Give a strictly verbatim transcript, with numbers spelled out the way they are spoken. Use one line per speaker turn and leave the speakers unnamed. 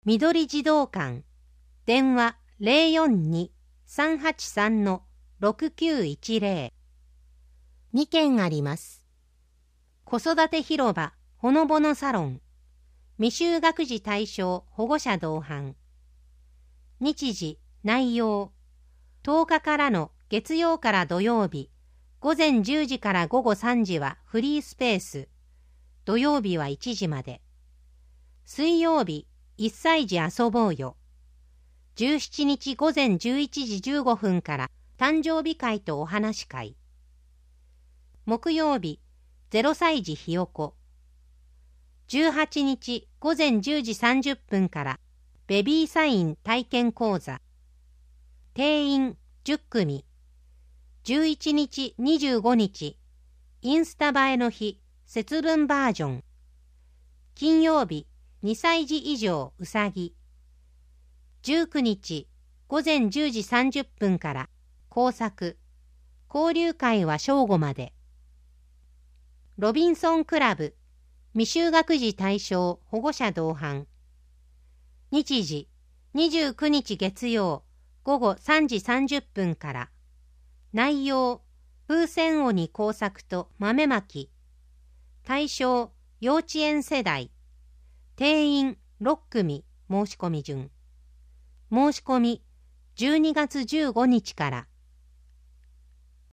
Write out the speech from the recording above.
緑児童館、電話 ゼロよんに さんはちさん ろくきゅういちゼロ。にけんあります。子育て広場ほのぼのサロン、未就学児対象保護者同伴。日時、内容、とおかからの月曜から土曜日、午前じゅうじから午後さんじはフリースペース、土曜日はいちじまで。水曜日、いっさい児遊ぼうよ。じゅうしちにち午前じゅういちじじゅうごふんから誕生日会とお話し会。木曜日、ゼロさい児ひよこ。じゅうはちにち午前じゅうじさんじゅっぷんからベビーサイン体験講座。定員じゅっくみ。じゅういちにちにじゅうごにち、インスタ映えの日節分バージョン。金曜日、にさい児以上うさぎ。じゅうくにち午前じゅうじさんじゅっぷんから工作。交流会は正午まで。ロビンソンクラブ未就学児対象保護者同伴。日時、にじゅうくにち月曜午後さんじさんじゅっぷんから。内容、風船鬼工作と豆まき。対象、幼稚園世代。定員ろっくみ、申し込み順。申し込み、じゅうにがつじゅうごにちから。